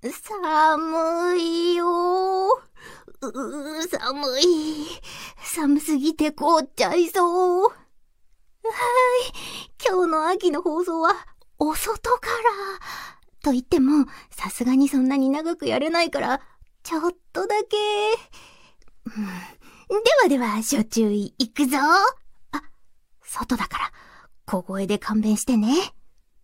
寒いよ。寒い。寒すぎて凍っちゃいそう。今日の秋の放送はお外から。と言っても、さすがにそんなに長くやれないから、ちょっとだけ。では、初注意いくぞ。外だから、小声で勘弁してね。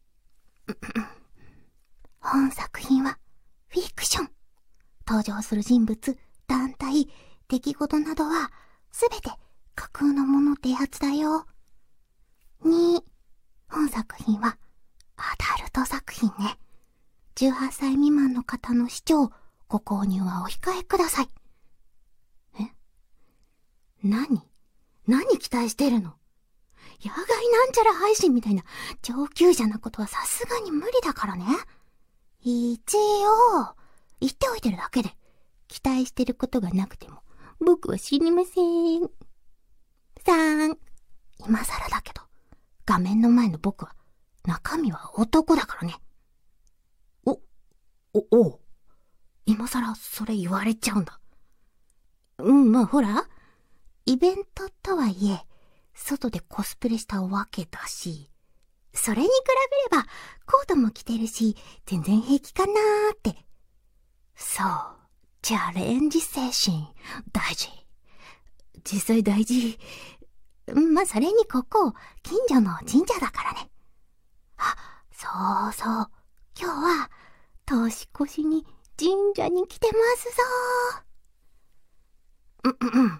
本作品はフィクション。登場する人物、団体、出来事などはすべて架空のものってやつだよ。2、本作品はアダルト作品ね。18歳未満の方の視聴、ご購入はお控えください。何期待してるの？野外なんちゃら配信みたいな上級者なことはさすがに無理だからね。一応、言っておいてるだけで、期待してることがなくても、僕は知りません。3、今更だけど、画面の前の僕は、中身は男だからね。今更それ言われちゃうんだ。まあほら、イベントとはいえ、外でコスプレしたわけだし、それに比べればコートも着てるし、全然平気かなーって。そう、チャレンジ精神、大事。実際大事。まあ、それにここ、近所の神社だからね。そうそう。今日は、年越しに神社に来てますぞ。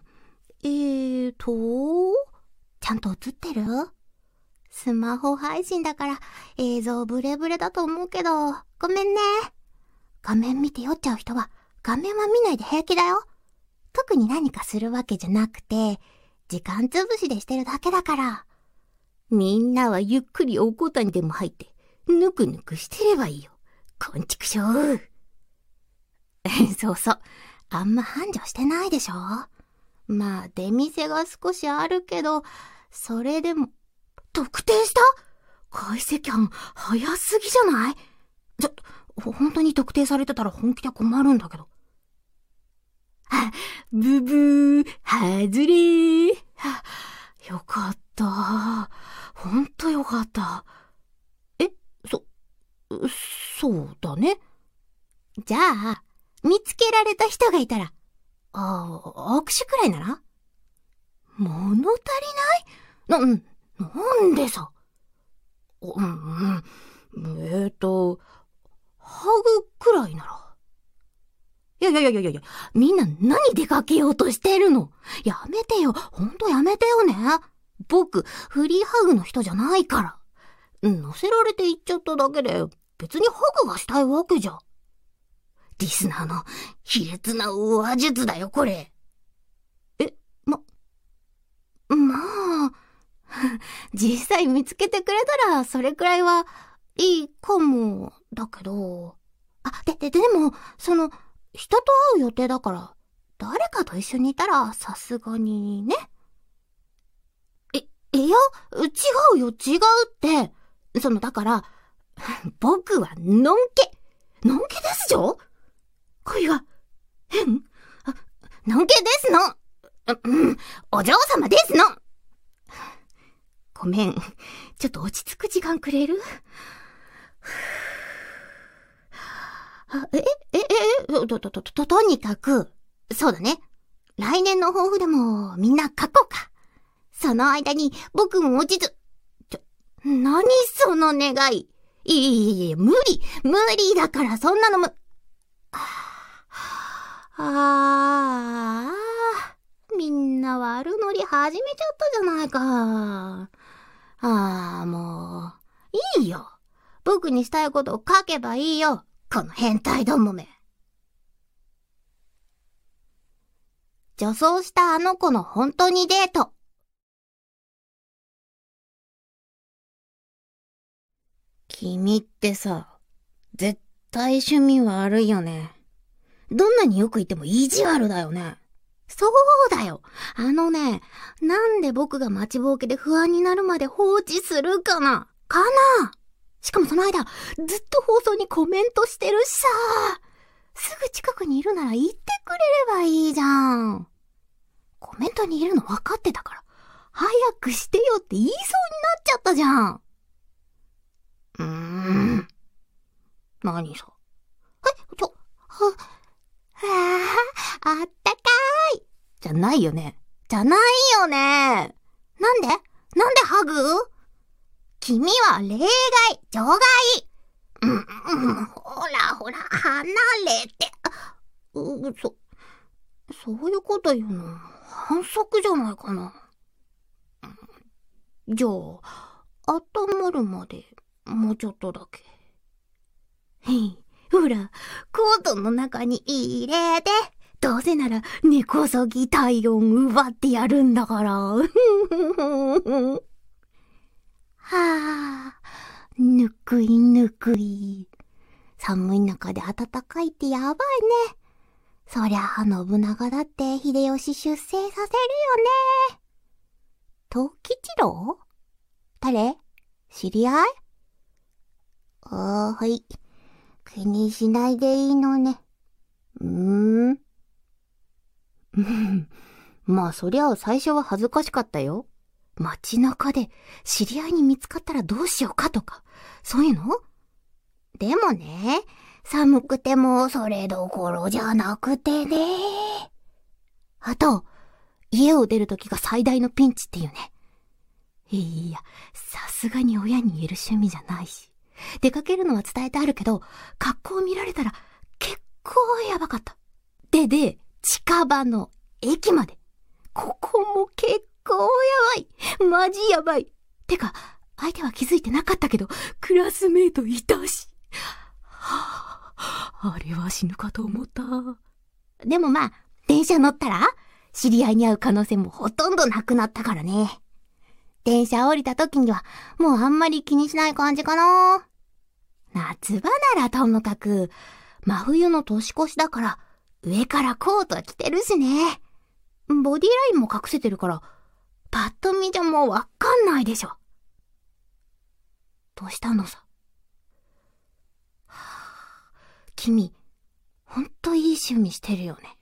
ちゃんと映ってる？スマホ配信だから映像ブレブレだと思うけど、ごめんね。画面見て酔っちゃう人は画面は見ないで平気だよ。特に何かするわけじゃなくて、時間つぶしでしてるだけだから。みんなはゆっくりおこたにでも入って、ぬくぬくしてればいいよ。こんちくしょう。そうそう。あんま繁盛してないでしょ？まあ、出店が少しあるけど、それでも、特定した？解析班、早すぎじゃない？本当に特定されてたら本気で困るんだけど。ブブー、外れー。よかった。ほんとよかった。そうだね。じゃあ、見つけられた人がいたら、握手くらいなら？物足りない？なんでさ。ハグくらいなら。いや、みんな何出かけようとしてるの？やめてよ、ほんとやめてよね。僕、フリーハグの人じゃないから。乗せられて行っちゃっただけで、別にハグがしたいわけじゃ。リスナーの卑劣な話術だよ、これ。まあ、実際見つけてくれたら、それくらいはいいかも、だけど。でも、人と会う予定だから、誰かと一緒にいたら、さすがにね。いや、違うよ、違うって。だから、僕はのんけですよ。恋は、のんけですの。お嬢様ですの。ごめん、ちょっと落ち着く時間くれる？とにかく、そうだね。来年の抱負でもみんな書こうか。その間に僕も落ち着、何その願い。いや、無理だからそんなのみんな悪ノリ始めちゃったじゃないか。もう、いいよ。僕にしたいことを書けばいいよ。この変態どもめ。女装したあの子の本当にデート。君ってさ、絶対趣味悪いよね。どんなによく言っても意地悪だよね。そうだよ。なんで僕が待ちぼうけで不安になるまで放置するかな？しかもその間、ずっと放送にコメントしてるしさ。 すぐ近くにいるなら言ってくれればいいじゃん。コメントにいるの分かってたから、早くしてよって言いそうになっちゃったじゃん。何さ。あったかい。じゃないよね。なんでハグ？君は例外、除外。ほら、離れて。そういうこと言うの、反則じゃないかな。じゃあ、温まるまで、もうちょっとだけ。ほら、コートの中に入れて。どうせなら、根こそぎ体温奪ってやるんだから。はぁ、ぬくい。寒い中で暖かいってやばいね。そりゃ、信長だって秀吉出征させるよね。藤吉郎？誰？知り合い？はい。気にしないでいいのね。まあそりゃ最初は恥ずかしかったよ。街中で知り合いに見つかったらどうしようかとか、そういうの？でもね、寒くてもそれどころじゃなくてね。あと、家を出るときが最大のピンチっていうね。いや、さすがに親に言える趣味じゃないし。出かけるのは伝えてあるけど、格好を見られたら結構やばかった。で、近場の駅まで。ここも結構やばい。マジやばい。てか、相手は気づいてなかったけど、クラスメイトいたし。あれは死ぬかと思った。でもまあ、電車乗ったら、知り合いに会う可能性もほとんどなくなったからね。電車降りた時には、もうあんまり気にしない感じかな。夏場ならともかく、真冬の年越しだから、上からコート着てるしね。ボディラインも隠せてるから、パッと見じゃもうわかんないでしょ。どうしたのさ。君、ほんといい趣味してるよね。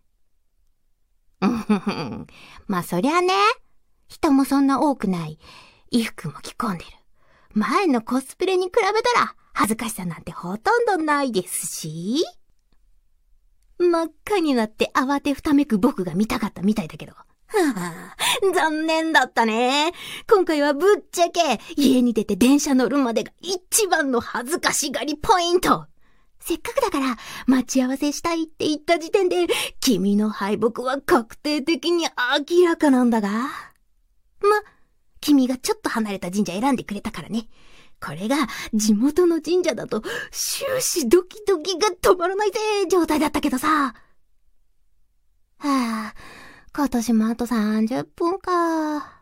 まあそりゃね、人もそんな多くない。衣服も着込んでる。前のコスプレに比べたら恥ずかしさなんてほとんどないですし。真っ赤になって慌てふためく僕が見たかったみたいだけど。残念だったね。今回はぶっちゃけ家に出て電車乗るまでが一番の恥ずかしがりポイント。せっかくだから待ち合わせしたいって言った時点で君の敗北は確定的に明らかなんだが。君がちょっと離れた神社選んでくれたからね。これが地元の神社だと終始ドキドキが止まらないぜ状態だったけどさ。今年もあと30分か。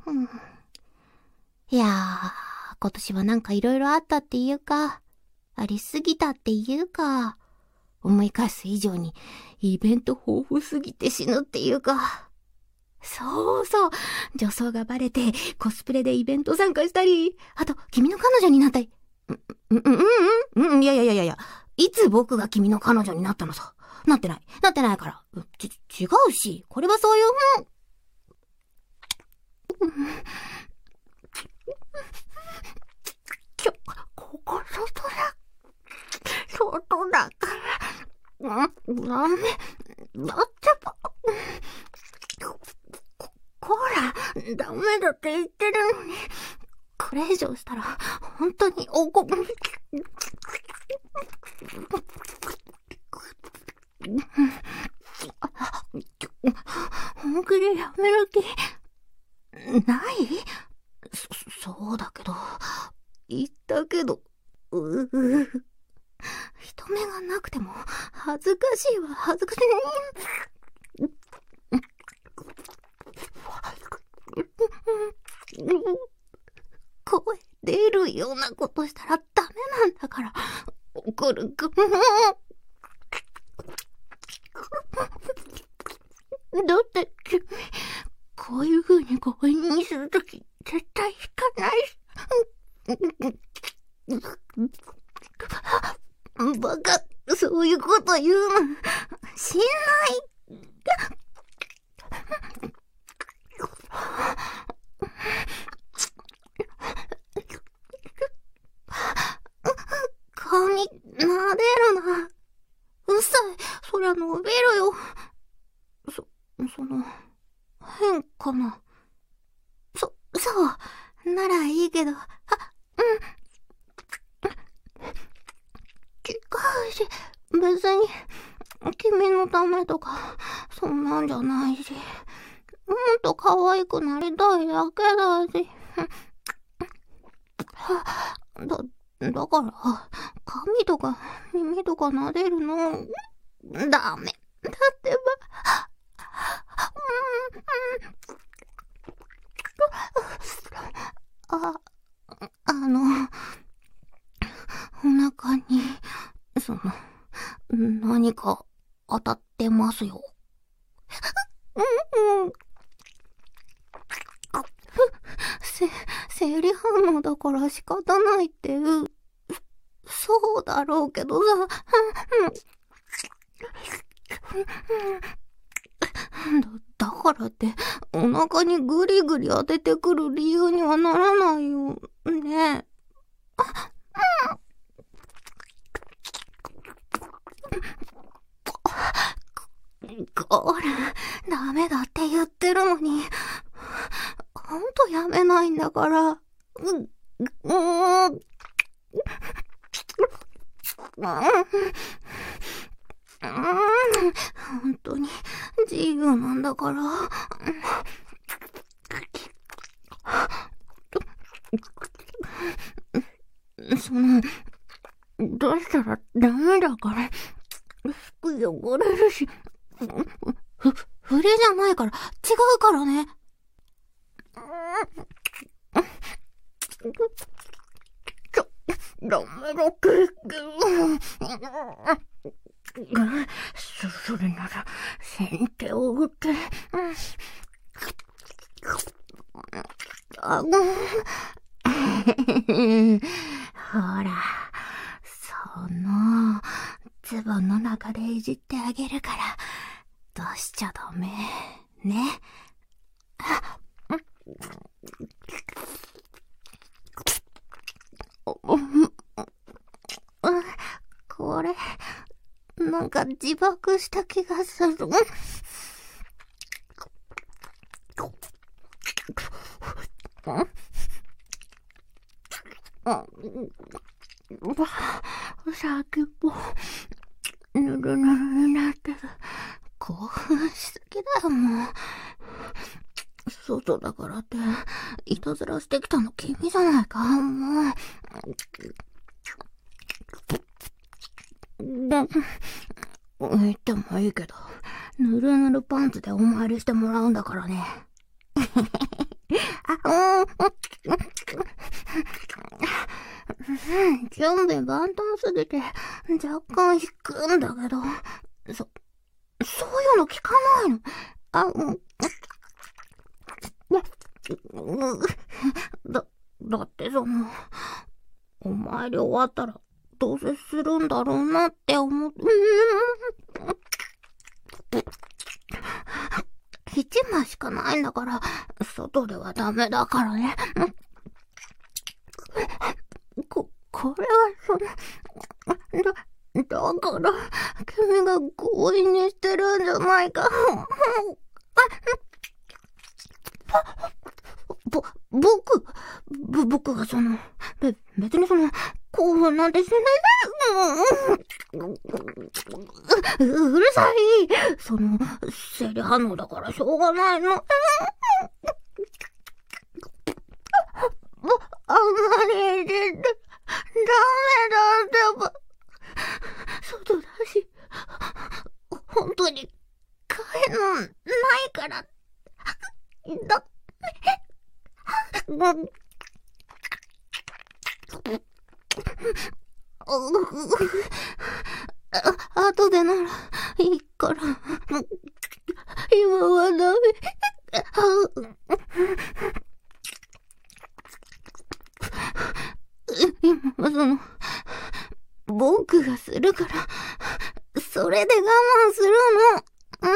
いやー、今年はなんか色々あったっていうか、ありすぎたっていうか、思い返す以上にイベント豊富すぎて死ぬっていうか。そう、女装がバレてコスプレでイベント参加したり、あと君の彼女になったり。いや、いつ僕が君の彼女になったのさ。なってないから。違うし、これはそういうここ外だから。ダメ。だってこら、ダメだって言ってるのに。これ以上したら、本当に本気でやめる気、ない？そうだけど、言ったけど、人目がなくても、恥ずかしいわ、恥ずかしい。声出るようなことしたらダメなんだから。怒るか。だって君、こういう風に強引にするとき絶対引かないし。バカ、そういうこと言うの。しない。髪、撫でるな。うっさい。そりゃ伸びるよ。変かな。そう。ならいいけど。違うし、別に、君のためとか、そんなんじゃないし。もっと可愛くなりたいだけだし。だから、髪とか耳とか撫でるの、ダメ。だってば、お腹に、何か当たってますよ。生理反応だから仕方ないっていう、そうだろうけどさ、だからって、お腹にグリグリ当ててくる理由にはならないよ。ねえ。これ、ダメだって言ってるのに、ほんとやめないんだから。本当に自由なんだから。どうしたらダメだから。服汚れるし。触れじゃないから、違うからね。ダメだって。それなら、先手を打って。ほら、ズボンの中でいじってあげるから、どうしちゃダメ。ね。これ、なんか自爆した気がする。先っぽ、ぬるぬるになってる。興奮しすぎだよ、もう。外だからって、いたずらしてきたの君じゃないか、もう。言ってもいいけど、ぬるぬるパンツでお参りしてもらうんだからね。準備万端すぎて若干引くんだけど、そういうの聞かないの。だってお参り終わったらどうせするんだろうなって思って、一枚しかないんだから、外ではダメだからね。これはだから、君が強引にしてるんじゃないか。僕が別に興奮なんてしない。うるさい。生理反応だからしょうがないの。あんまりいじって、ダメだってば。外だし、本当に、帰るのないから。後でならいいから、今はダメ。今は僕がするから、 それで我慢するの。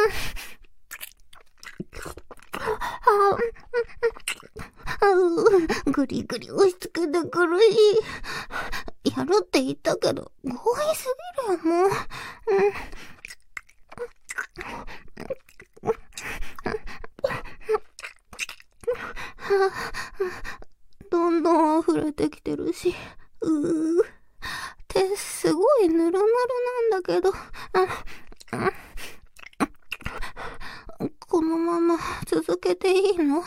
ぐりぐり押し付けてくるし。やるって言ったけど、強引すぎるよ、もう。どんどん溢れてきてるし。手すごいぬるぬるなんだけど。このまま続けていいの？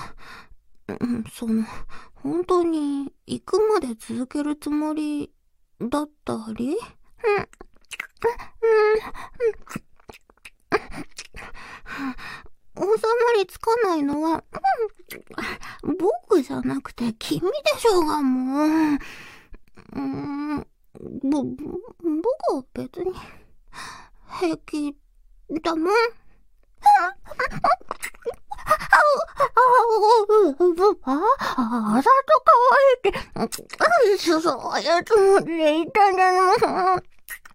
本当に行くまで続けるつもりだったり？収まりつかないのは、僕じゃなくて君でしょうが、もう。僕は別に平気だもん。あざとかわいいって、そういうつもりで言ったんじゃない。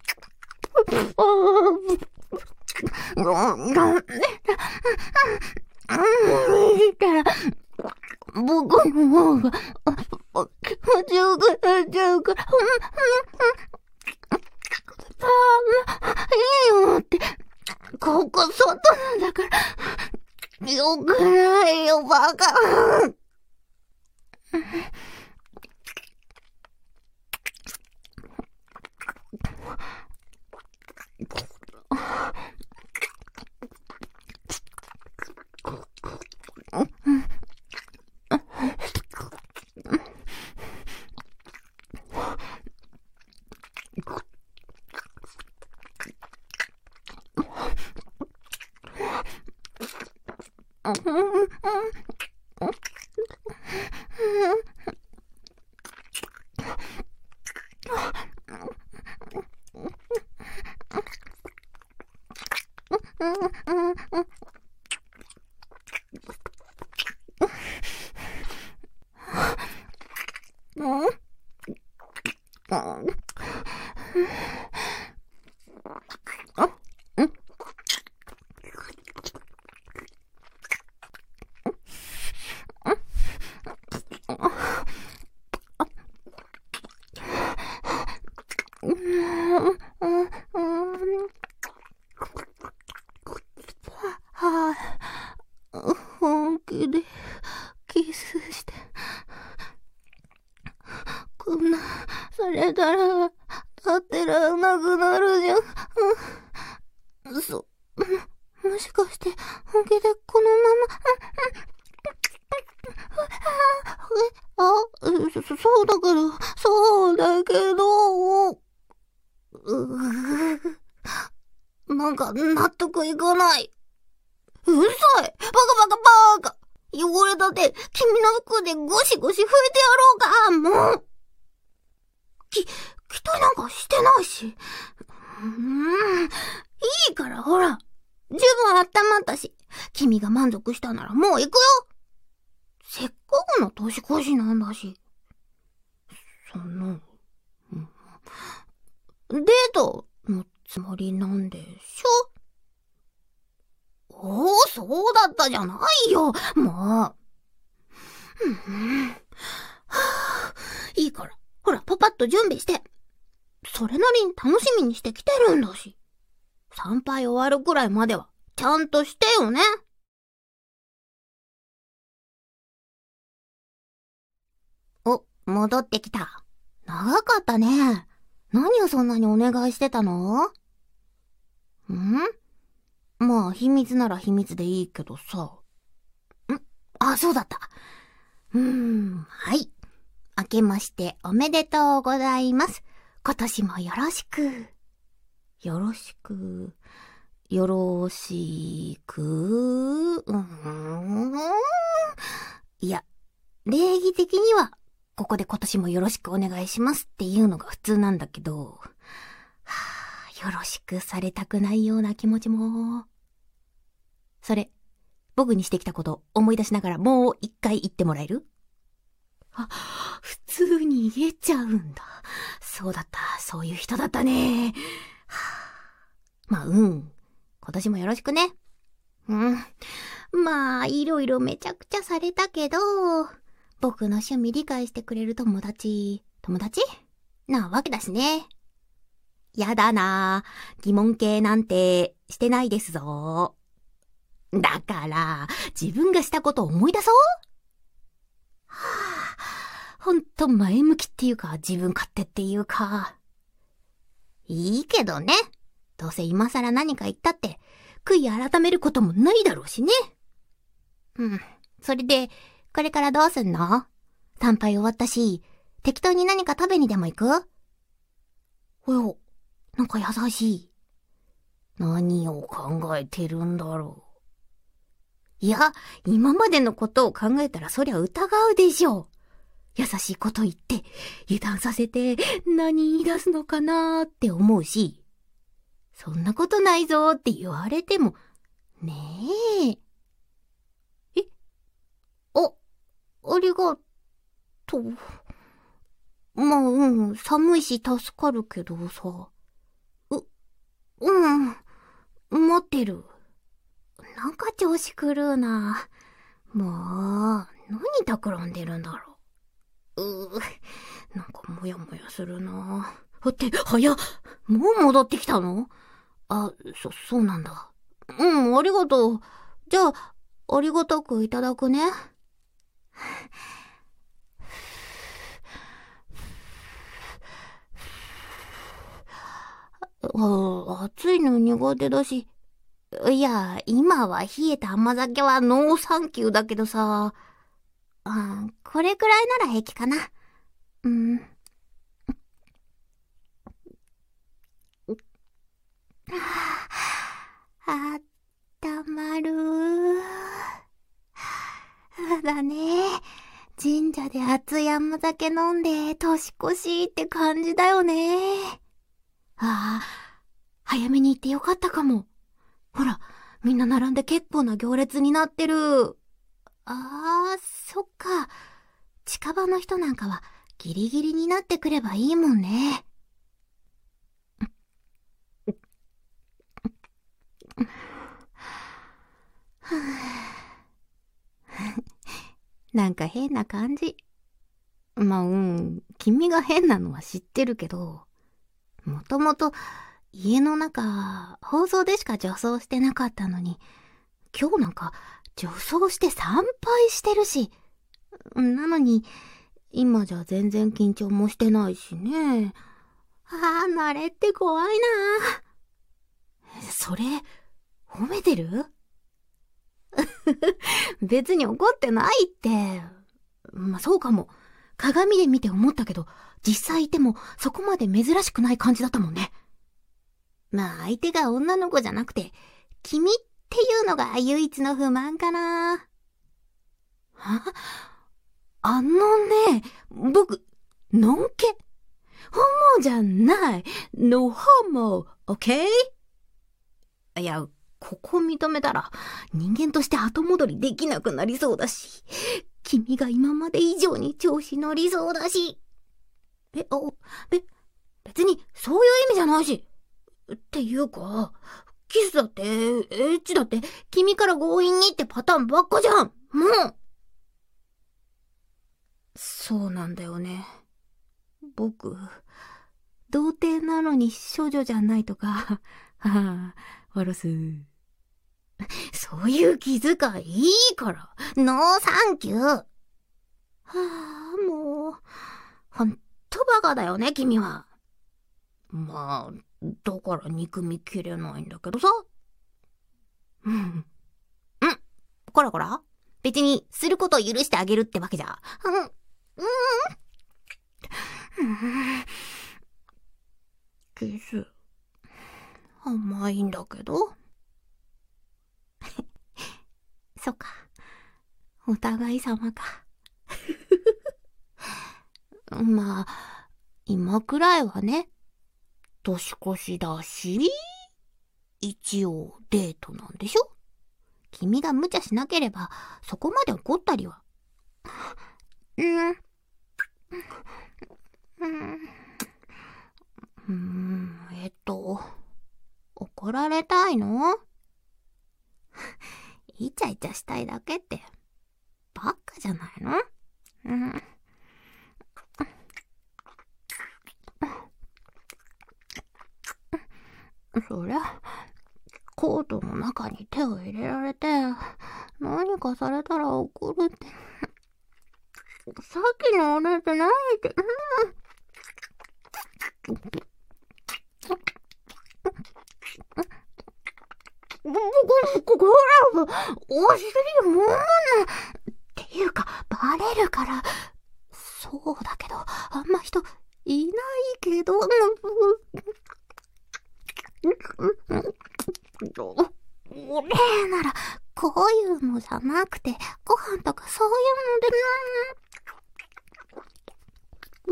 いいから僕の方が気持ちよくなっちゃうから。いいよって、ここ外なんだから。よくないよ、バカ。本気でキスしてこんなされたら立ってらんなくなるじゃん。もしかして本気でこのままそうだけどなんか納得いかない。うるさい、バカ。汚れた手、君の服でゴシゴシ拭いてやろうか、もう。期待なんかしてないし。いいからほら。十分温まったし、君が満足したならもう行くよ。せっかくの年越しなんだし。デートのつもりなんでしょ？そうだったじゃないよ、もう。いいから、ほら、パパッと準備して。それなりに楽しみにしてきてるんだし。参拝終わるくらいまでは、ちゃんとしてよね。戻ってきた。長かったね。何をそんなにお願いしてたの？まあ、秘密なら秘密でいいけどさ。そうだった。はい。明けましておめでとうございます。今年もよろしく。よろしく。いや、礼儀的には、ここで今年もよろしくお願いしますっていうのが普通なんだけど、よろしくされたくないような気持ちも。それ、僕にしてきたこと思い出しながらもう一回言ってもらえる？普通に言えちゃうんだ。そうだった、そういう人だったね。 まあ、今年もよろしくね。まあ、いろいろめちゃくちゃされたけど、僕の趣味理解してくれる友達なわけだしね。やだなぁ。疑問系なんてしてないですぞ。だから、自分がしたことを思い出そう。ほんと前向きっていうか、自分勝手っていうか。いいけどね。どうせ今更何か言ったって、悔い改めることもないだろうしね。それで、これからどうすんの？参拝終わったし、適当に何か食べにでも行く？およ、なんか優しい。何を考えてるんだろう。いや、今までのことを考えたらそりゃ疑うでしょう。優しいこと言って、油断させて何言い出すのかなーって思うし、そんなことないぞーって言われても、ねえ。ありがとう。まあ、寒いし助かるけどさ。待ってる。なんか調子狂うな。もう、何企んでるんだろう。なんかもやもやするな。って早っ。もう戻ってきたの？そうなんだ。ありがとう。じゃあ、ありがたくいただくね。暑いの苦手だし。いや、今は冷えた甘酒はノーサンキューだけどさ。これくらいなら平気かな。あったまる。だね。神社で熱い甘酒飲んで年越しって感じだよね。早めに行ってよかったかも。ほら、みんな並んで結構な行列になってる。そっか。近場の人なんかはギリギリになってくればいいもんね。なんか変な感じ。まあ、君が変なのは知ってるけど、もともと家の中、放送でしか女装してなかったのに、今日なんか女装して参拝してるし、なのに、今じゃ全然緊張もしてないしね。慣れって怖いな。それ、褒めてる？別に怒ってないって。まあ、そうかも。鏡で見て思ったけど、実際いてもそこまで珍しくない感じだったもんね。まあ、相手が女の子じゃなくて、君っていうのが唯一の不満かな。僕、のんけ。ホモじゃない。No homo, okay? いや、ここ認めたら人間として後戻りできなくなりそうだし、君が今まで以上に調子乗りそうだし。別にそういう意味じゃないし。っていうか、キスだって、エッチだって、君から強引にってパターンばっかじゃん。もう。そうなんだよね。僕、童貞なのに処女じゃないとか、わらす。そういう気遣いいいから、ノーサンキュー。もう、ほんとバカだよね、君は。まあ、だから憎みきれないんだけどさ。こらこら。別に、することを許してあげるってわけじゃ。キス、甘いんだけど。そっか。お互い様か。まあ、今くらいはね、年越しだし、一応デートなんでしょ？君が無茶しなければ、そこまで怒ったりは。 怒られたいの？イチャイチャしたいだけって、バカじゃないの？そりゃ、コートの中に手を入れられて、何かされたら怒るって。さっきの俺って何って、ほら、お尻もうっていうか、バレるから、そうだけど、あんま人いないけど、俺なら、こういうのじゃなくて、ご飯とかそういう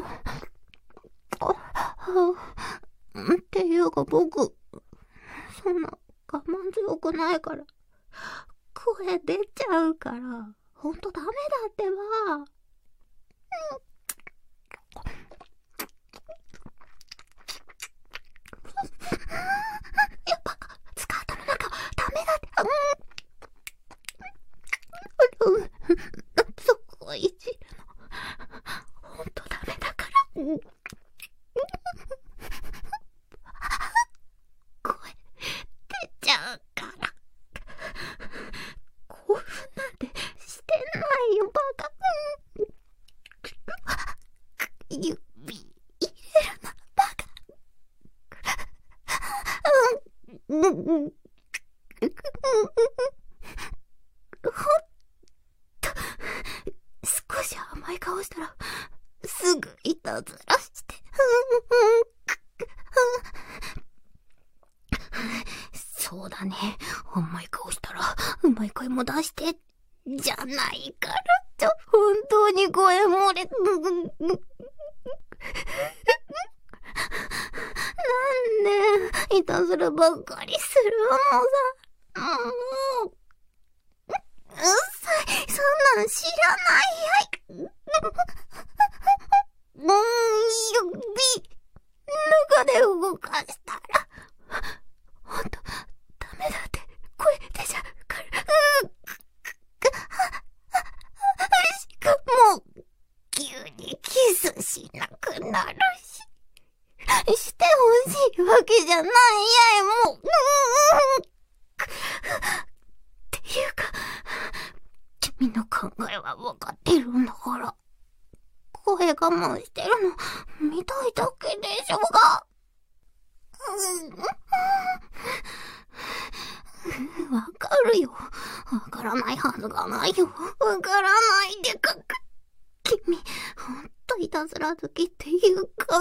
のでっていうか僕、そんな我慢強くないから、声出ちゃうから、ほんとダメだってば。やっぱ、スカートの中、ダメだって。そこいじるの。ほんとダメだから。声、出ちゃうから。興奮なんてしてないよ、バカ。指入れるな、バカ。少し甘い顔したらすぐいたずらしてそうだね、甘い顔したらうまい声も出してじゃないから本当に声漏れなんでいたずらばっかりするのさ。もううっさい、そんなん知らないやい。指、中で動かしたら、ほんと、ダメだって、声出ちゃうから。しかも、急にキスしなくなるし。してほしいわけじゃないやい、もう。っていうか、君の考えは分かってるんだから。声我慢してるの見たいだけでしょうが。わかるよ。わからないはずがないよ。わからないでか。君、ほんといたずら好きっていうか。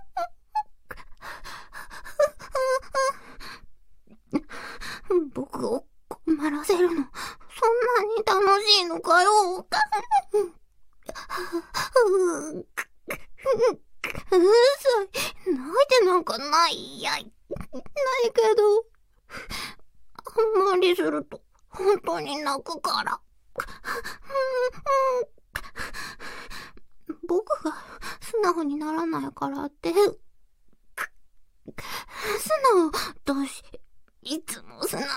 僕を困らせるの、そんなに楽しいのかよ。うるさい。泣いてなんかないやい。ないけど、あんまりすると、本当に泣くから。僕が素直にならないからって、素直だし、いつも素直に。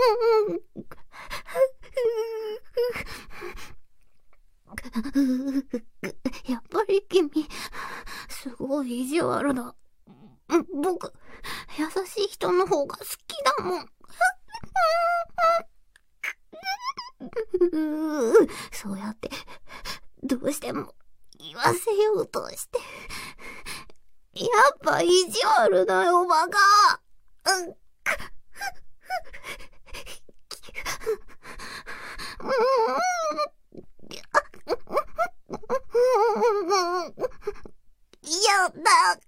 やっぱり君、すごい意地悪だ。僕、優しい人の方が好きだもん。そうやって、どうしても言わせようとして。やっぱ意地悪だよ、バカ。やだ、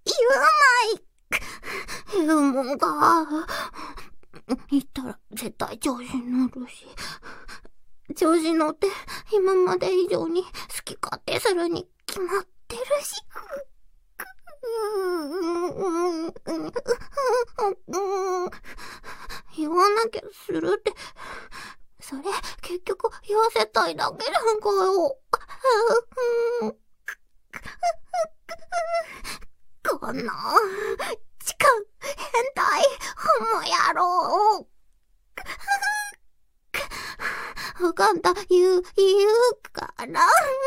言うもんか。言ったら絶対調子に乗るし。調子乗って今まで以上に好き勝手するに決まってるし。言わなきゃするって、それ結局言わせたいだけなんかよ。この力変態、ホモ野郎。わかった、言うから。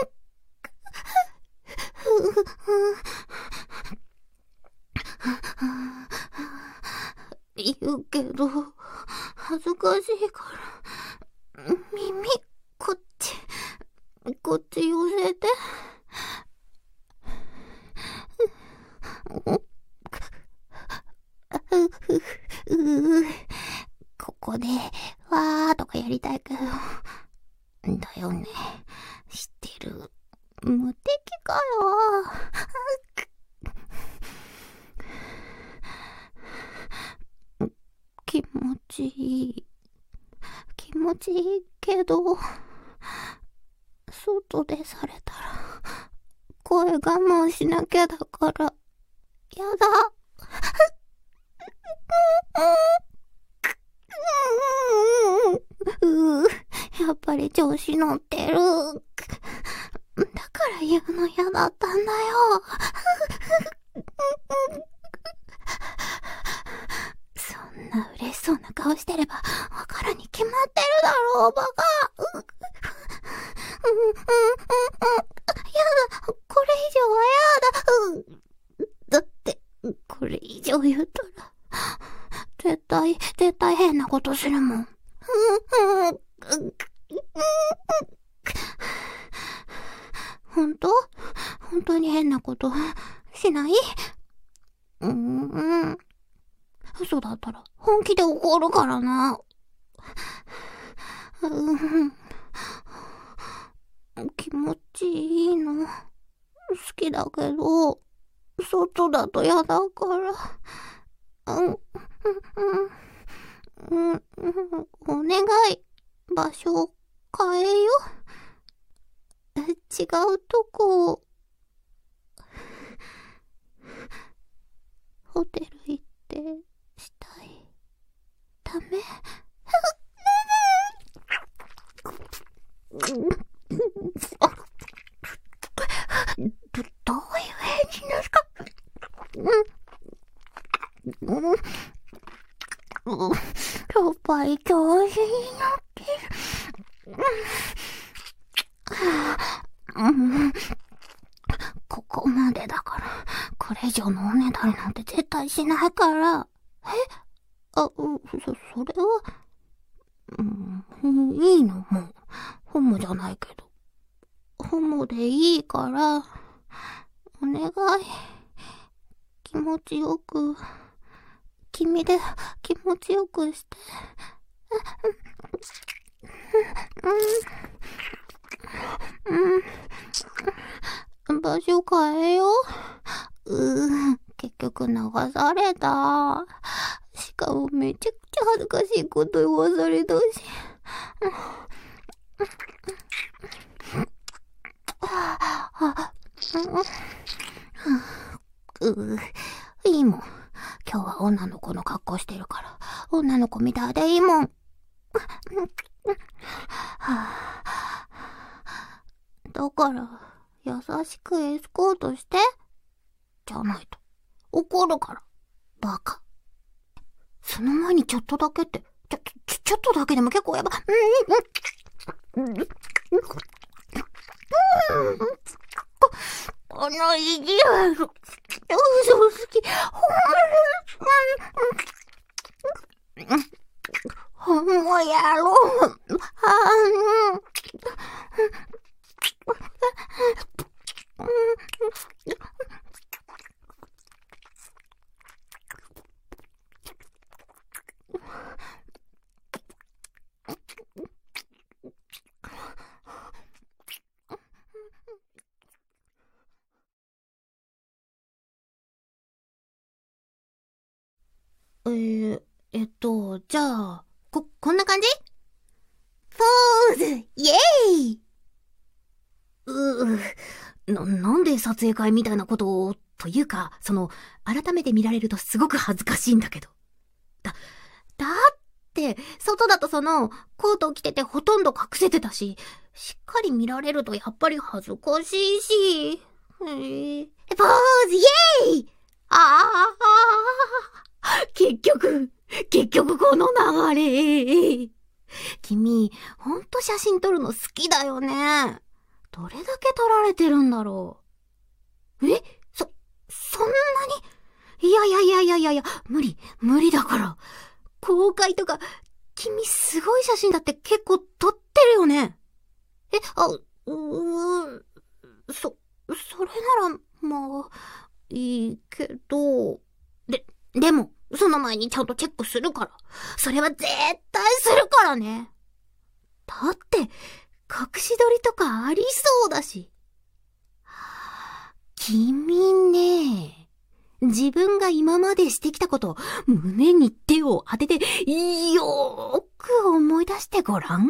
言うけど、恥ずかしいから、耳、こっち寄せて。ここで、わーとかやりたいけど。だよね。知ってる。無敵かよ。気持ちいいけど、外でされたら、声我慢しなきゃだから、やだ。やっぱり調子乗ってる。だから言うの嫌だったんだよ。そんな嬉しそうな顔してればわかるに決まってるだろう、バカ。やだ、これ以上はやだ。だって、これ以上言ったら、絶対変なことするもん。本当に変なことしない？嘘だったら本気で怒るからな。気持ちいいの好きだけど、外だと嫌だから。お願い、場所変えよ。違うとこ、ホテル行ってしたい。ダメ？どういう返事ですか？やっぱり調子に乗ってる。ここまでだから、これ以上のおねだりなんて絶対しないから。それは、いいの、もう。ホモじゃないけど。ホモでいいから、お願い。気持ちよく、君で気持ちよくして。場所変えよう。結局流された。しかもめちゃくちゃ恥ずかしいこと言わされたし。いいもん。今日は女の子の格好してるから、女の子みたいでいいもん。だから、優しくエスコートして。じゃないと、怒るから、バカ。その前にちょっとだけって、ちょっとだけでも結構やば。この意地悪、嘘好き、ほんもやろう。じゃあ、こんな感じ？ポーズ、イエーイ！なんで撮影会みたいなことを、というか、改めて見られるとすごく恥ずかしいんだけど。だって、外だとコートを着ててほとんど隠せてたし、しっかり見られるとやっぱり恥ずかしいし。ポーズ、イエーイ！ ああ、結局この流れ。君、ほんと写真撮るの好きだよね。どれだけ撮られてるんだろう。そんなに？いや、無理だから。公開とか、君すごい写真だって結構撮ってるよね。それなら、まあ、いいけど、でも、その前にちゃんとチェックするから。それは絶対するからね。だって、隠し撮りとかありそうだし。君ね、自分が今までしてきたことを胸に手を当ててよーく思い出してごらん。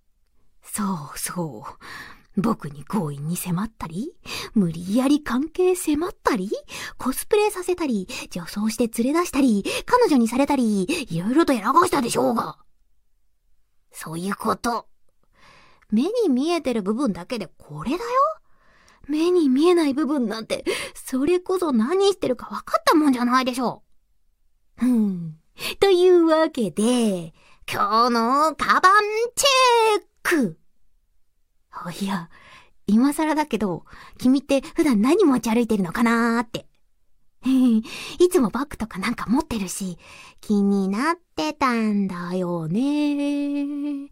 そう。僕に強引に迫ったり、無理やり関係迫ったり、コスプレさせたり、女装して連れ出したり、彼女にされたり、いろいろとやらかしたでしょうが。そういうこと。目に見えてる部分だけでこれだよ。目に見えない部分なんて、それこそ何してるか分かったもんじゃないでしょう。というわけで、今日のカバンチェック。いや、今更だけど、君って普段何持ち歩いてるのかなーって。いつもバッグとかなんか持ってるし、気になってたんだよね。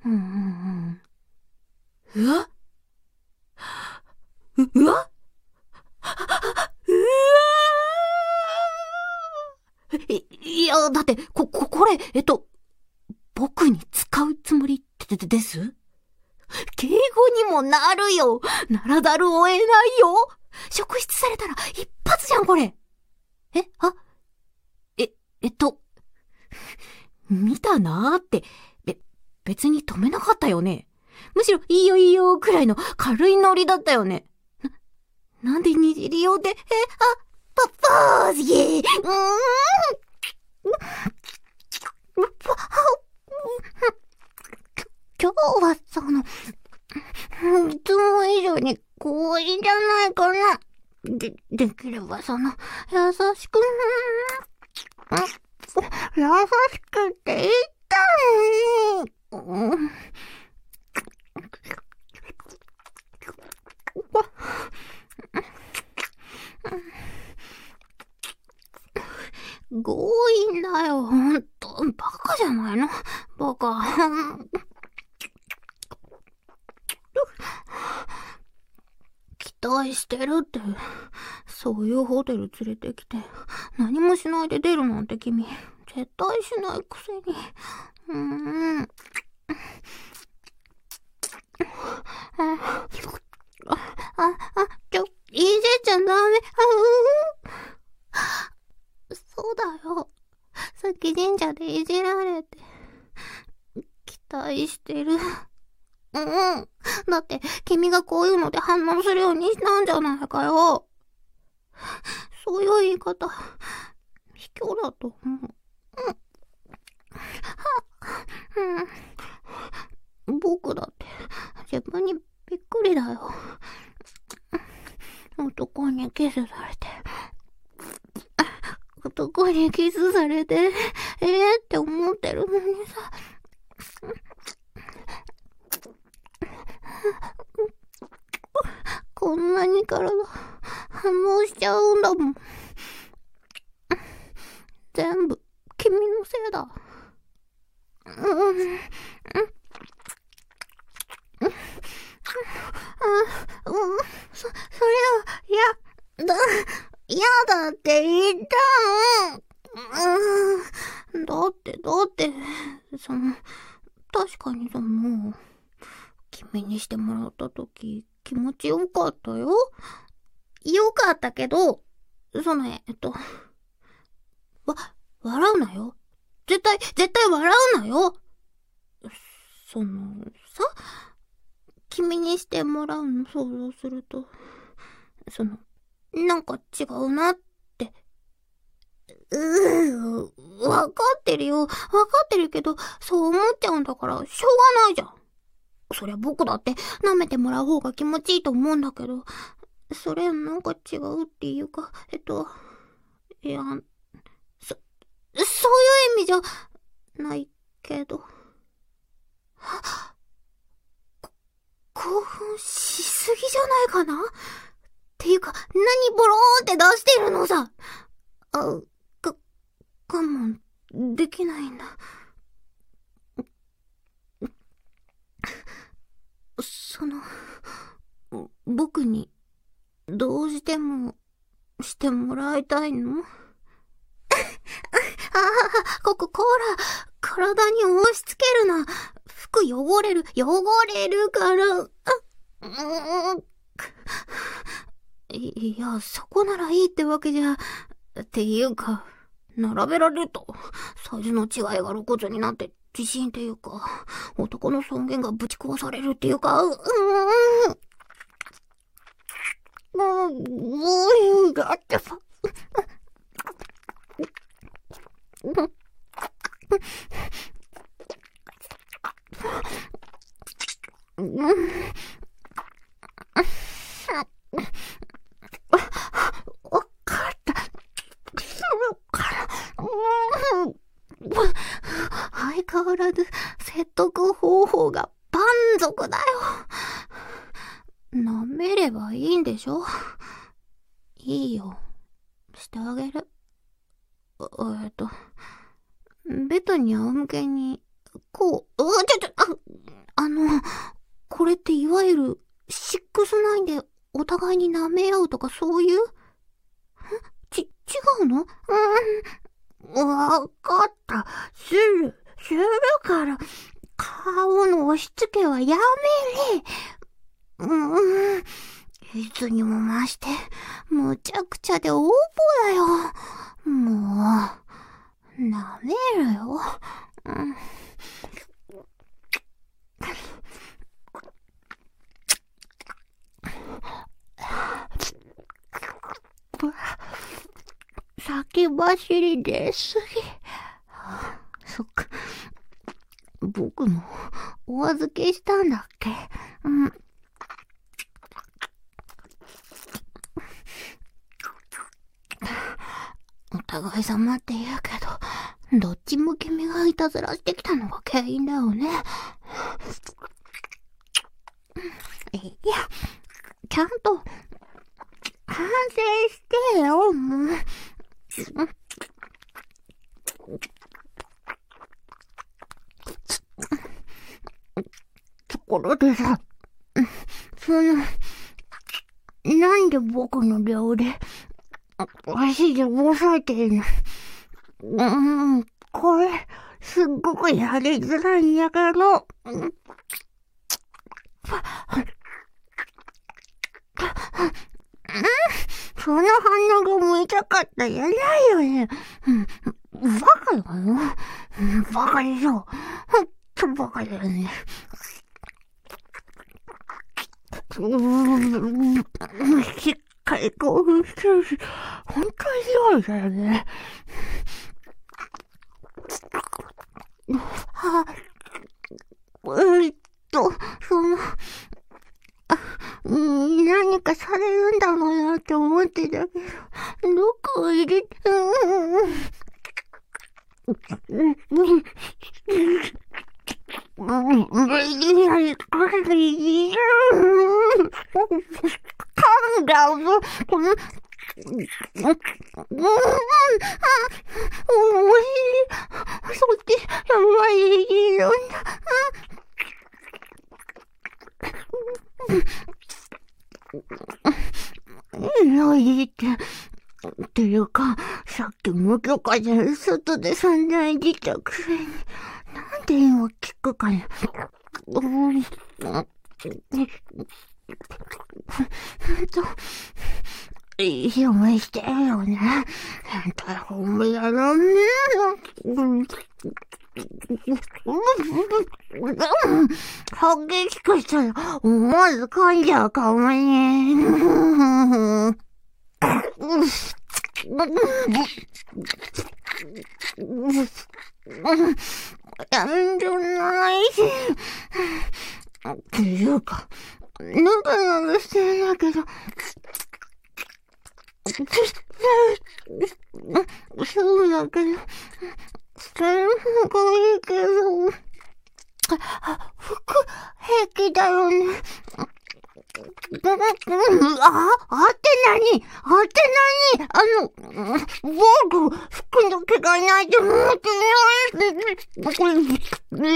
うわいや、だって、これ、僕に使うつもりです敬語にもなるよ。ならざるを得ないよ。職質されたら一発じゃん、これ。見たなーって、別に止めなかったよね。むしろいいよくらいの軽いノリだったよね。なんでにじりようで、パーズイエー今日はいつも以上に強引じゃないかな。できれば優しく、優しくって言ったのに。強引だよ、ほんと。バカじゃないの？バカ。期待してるって、そういうホテル連れてきて、何もしないで出るなんて君、絶対しないくせに。いじっちゃダメ。そうだよ。さっき神社でいじられて、期待してる。だって、君がこういうので反応するようにしたんじゃないかよ。そういう言い方、卑怯だと思う。僕だって、自分にびっくりだよ。男にキスされて、って思ってるのにさ。こんなに体反応しちゃうんだもん。全部君のせいだ。それは、嫌だって言ったの。だって、確かに君にしてもらったとき、気持ちよかったよ。よかったけど、笑うなよ。絶対笑うなよ。君にしてもらうの想像すると、なんか違うなって。わかってるよ。わかってるけど、そう思っちゃうんだから、しょうがないじゃん。そりゃ僕だって舐めてもらう方が気持ちいいと思うんだけど、それなんか違うっていうか、 いや、そういう意味じゃないけど。興奮しすぎじゃないかな？っていうか、何ボローンって出してるのさ。我慢できないんだ。僕にどうしてもしてもらいたいの？こら、体に押し付けるな。服汚れるから。いや、そこならいいってわけじゃ。っていうか、並べられると、サイズの違いが露骨になって自信っていうか、男の尊厳がぶち壊されるっていうか、だってさ。わかった。するから。相変わらず説得方法が蛮族だよ。舐めればいいんでしょ？いいよ。してあげる。ベッドに仰向けに、こう、これっていわゆる、6-9でお互いに舐め合うとかそういう？違うの？わかった。するから、顔の押し付けはやめれ。いつにも増して、むちゃくちゃでオーボだよ。もう、舐めるよ。先走りですぎ。そっか。僕もお預けしたんだっけ？お互い様って言うけど、どっちも君がいたずらしてきたのが原因だよね。いや、ちゃんと反省してよ、もう。ところでさ、なんで僕の両腕、足で押さえてるの？これ、すっごくやりづらいんやけど。その反応が見たかったやないよね。バカよね。バカでしょ。ほんとバカだよね。しっかり興奮してるし、ほんとに強いだよね。何かされるんだろうなって思ってたけど、どこを入れて、噛んだぞ、この、おいしい、そっち、やばいよ。いいっていうか、さっき無許可で外で散々いじったくせに、なんで今聞くかね。いい思いしてるよね。ほんまやらね激しくしたら思わず噛んじゃうかもね。やんじゃないし。っていうか、ぬるぬるしてるんだけど、 そうだけど、それの方がいいけど、服、平気だよね。って何僕、服の毛がないと思ってない。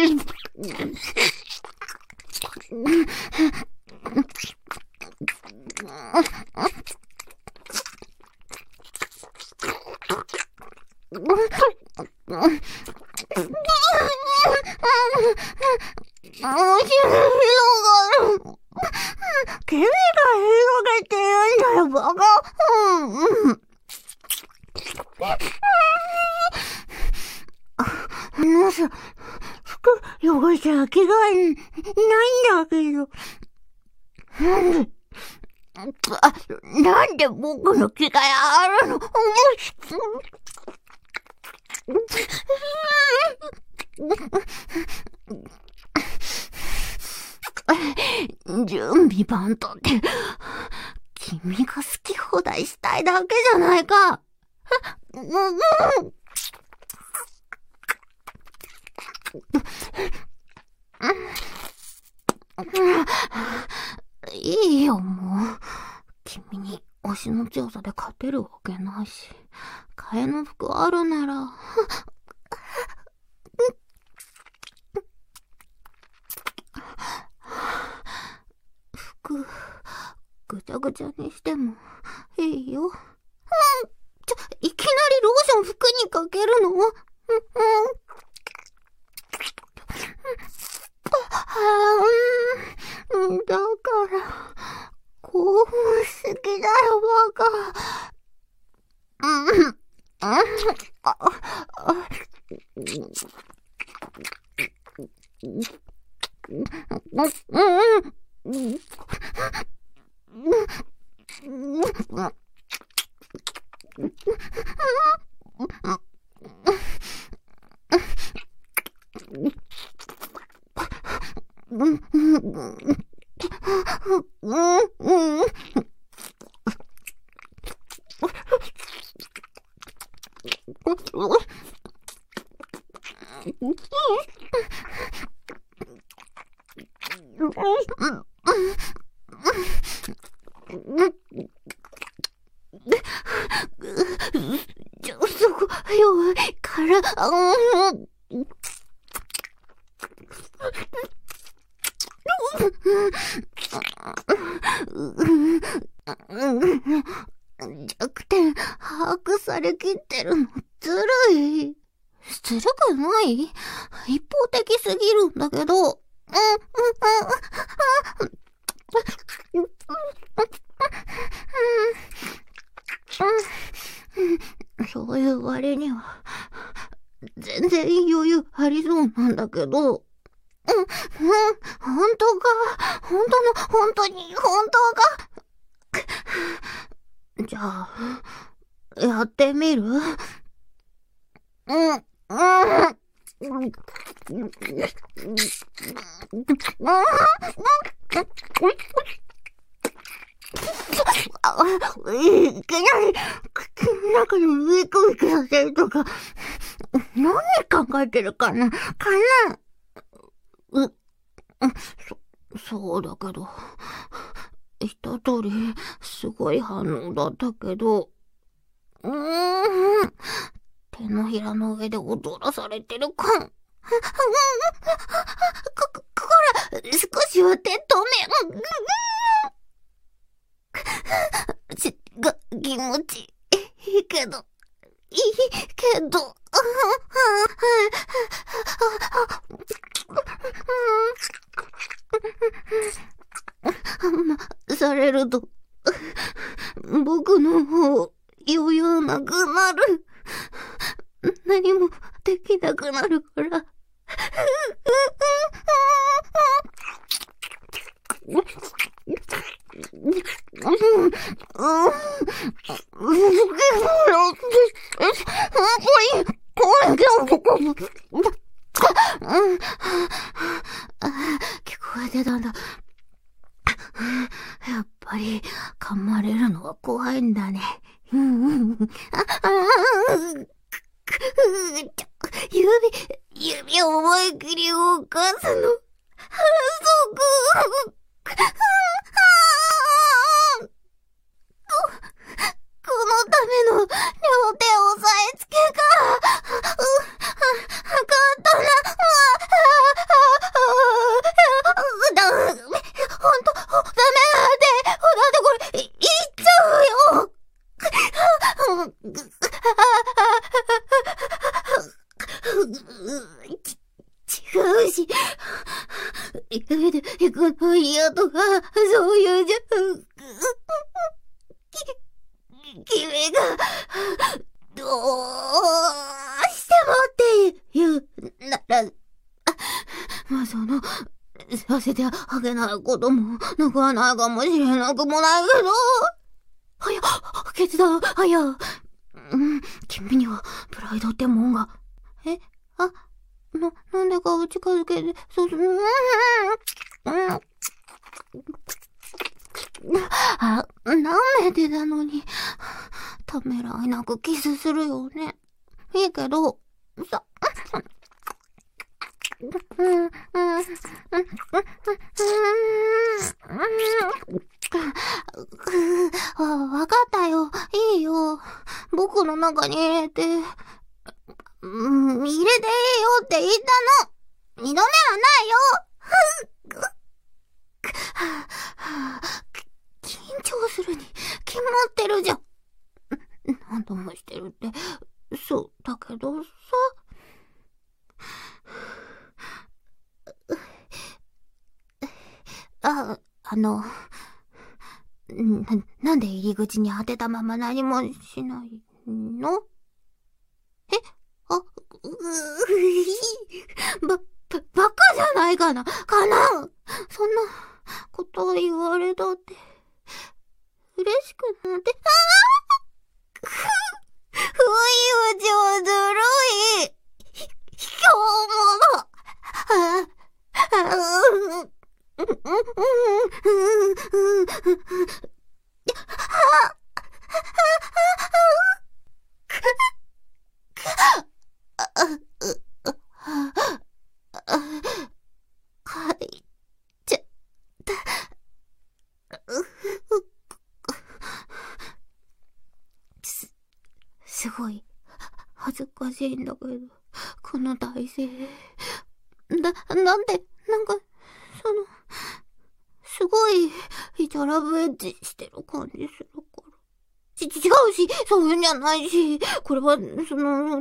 君が広げて言うんだよ、バカ。さ、服汚しゃ着替えないんだけど。なんで僕の着替えあるの？準備万端って、君が好き放題したいだけじゃないか。いいよ、もう。君に推しの強さで勝てるわけないし。替えの服あるなら。服、ぐちゃぐちゃにしてもいいよ。いきなりローション服にかけるの？だから、興奮しすぎだよ、バカ。そこ弱いから、弱点把握されきってるのずるい。ずるくない？一方的すぎるんだけど。そういう割には全然余裕ありそうなんだけど。本当か？本当に本当か？じゃあ、やってみる？いきなり、口の中にウィクウィクさせるとか、何考えてるかな？そうだけど、言った通り、すごい反応だったけど、手のひらの上で踊らされてる感。こら、少しは手止め。気持ちいいけど、されると、僕の方、余裕なくなる。何もできなくなるから。聞こえてたんだ。やっぱり噛まれるのは怖いんだね。 指を思いっきり動かすの。そこ。このための両手押さえつけか。かったな。ほんと、ダメだって。だってこれ、いっちゃうよ。違うし、行くの嫌とか、そういうじゃ、君が、どうしてもって言うなら、まあさせてあげないこともなくはないかもしれなくもないけど、決断、君にはプライドってもんが。なんでか近づけて、舐めてたのに、ためらいなくキスするよね。いいけど、わかったよ。いいよ。僕の中に入れて、入れていいよって言ったの。二度目はないよ。緊張するに決まってるじゃん。何度もしてるって、そうだけどさ。なんで入り口に当てたまま何もしないの？バカじゃないかな。そんなことを言われたって、嬉しくなって、不意打ちはずるい。今日もすごい恥ずかしいんだけど、この体勢。なんで、すごい、ラブエッジしてる感じするから。違うし、そういうんじゃないし、これは、肉バイ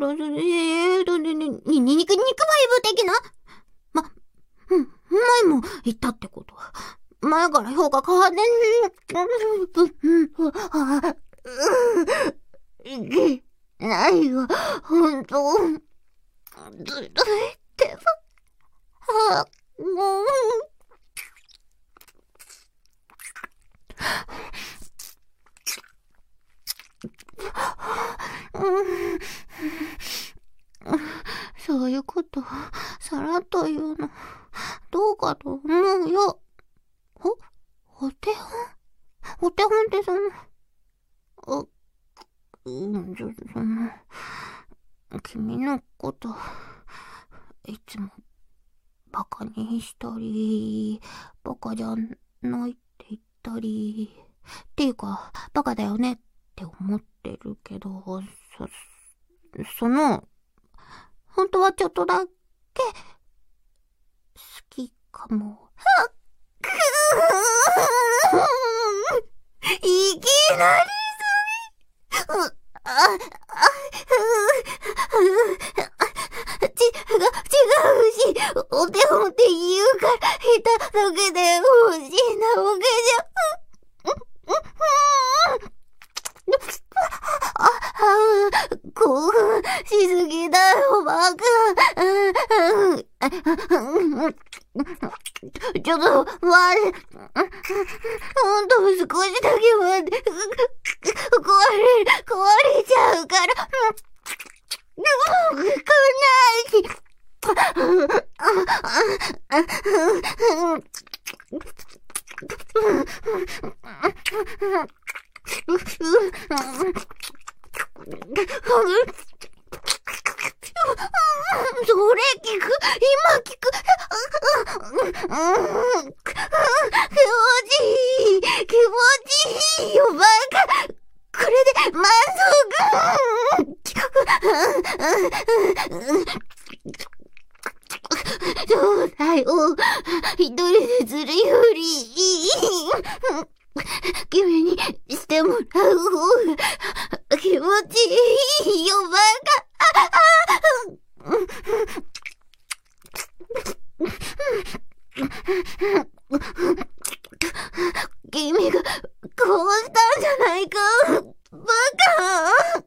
ブ的な前も言ったってことは、前から評価変わってないわ、ほんと。ずるいってさ。そういうこと、さらっと言うの、どうかと思うよ。お手本って君のこと、いつも、バカにしたり、バカじゃないって言ったり、っていうか、バカだよねって思ってるけど、本当はちょっとだけ、好きかも。いきなり違うし、お手本って言うから、下手だけで欲しいなわけじゃ。興奮しすぎだよ、バカ。ちょっと、ほんと少しだけ待って、壊れちゃうから、来ないし。 それ聞く、今聞く。気持ちいいよ、バカ。これで満足。そうだよ。一人でするより、君にしてもらう方が気持ちいいよ、バカ。君がこうしたんじゃないか、バカ。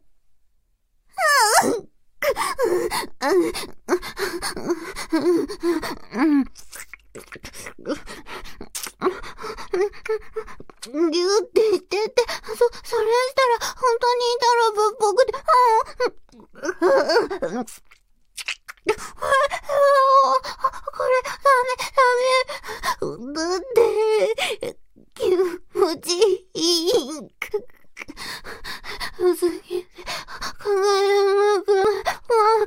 ギュってしてて、それしたら本当にいたら僕で、これダメ。だって気持ちいい。すぎて考えられなくなる。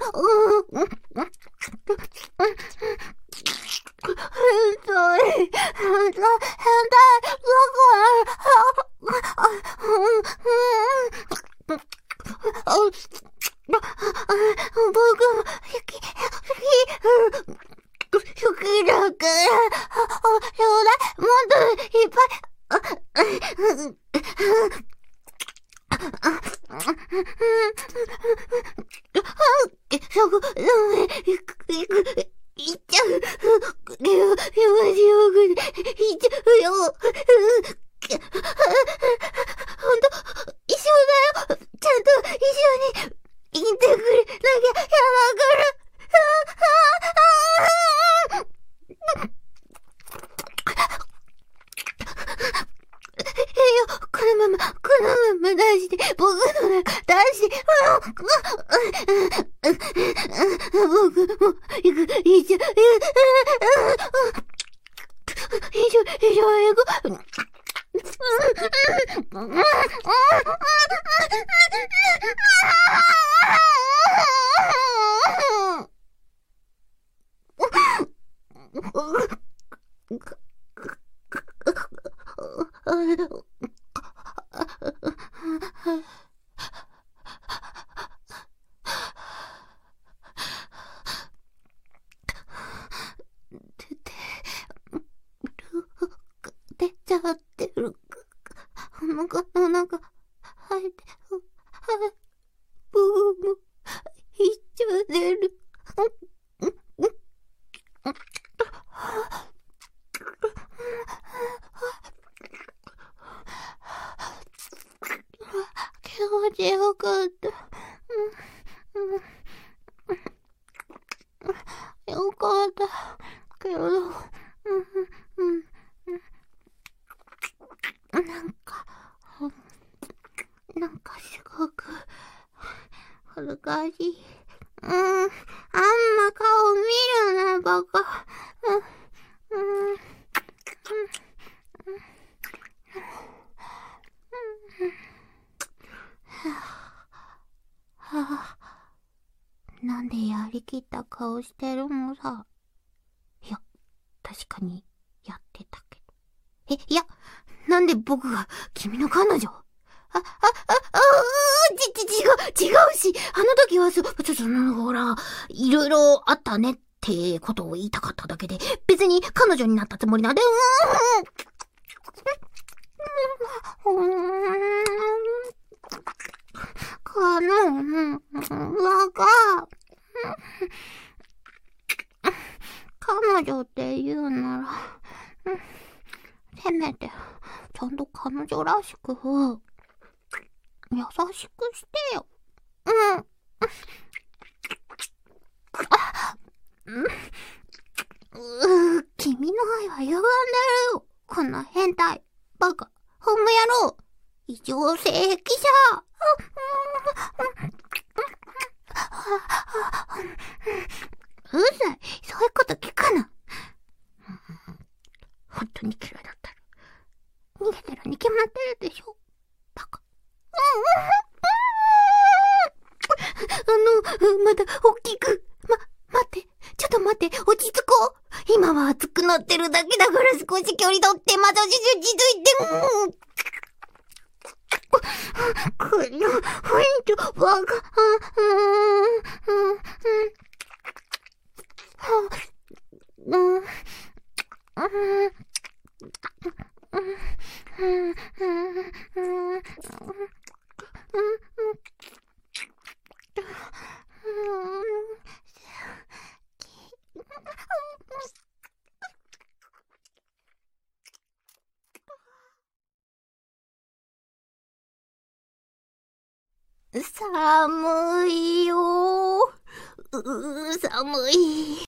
僕だから、ちょうだい、もっといっぱい。そこ、いっちゃう。気持ちよくいっちゃうよ。ほんと、一緒だよ。ちゃんと一緒にいてくれなきゃやだから。このまま出して、僕の中出して、僕も行く、一緒、行こ出ちゃってる。お腹入って、僕も一緒出る。気持ちよかった。よかった。けど、なんかすごく恥ずかしい。あんま顔見るな、バカ。なんでやりきった顔してるのさ。いや、確かにやってたけど。いや、なんで僕が君の彼女？違うし、あの時はほら、いろいろあったねってことを言いたかっただけで、別に彼女になったつもりなんで、彼女って言うなら、せめて、ちゃんと彼女らしく、優しくしてよ。君の愛は歪んでるよ。こんな変態、バカ、ホモ野郎、異常性癖者。うるさい、そういうこと聞くな。本当に嫌いだったら、逃げてるに決まってるでしょ。バカ。 今は熱くなってるだけだから少し距離取ってまたじついて、この雰囲気わか、寒いよ。寒い。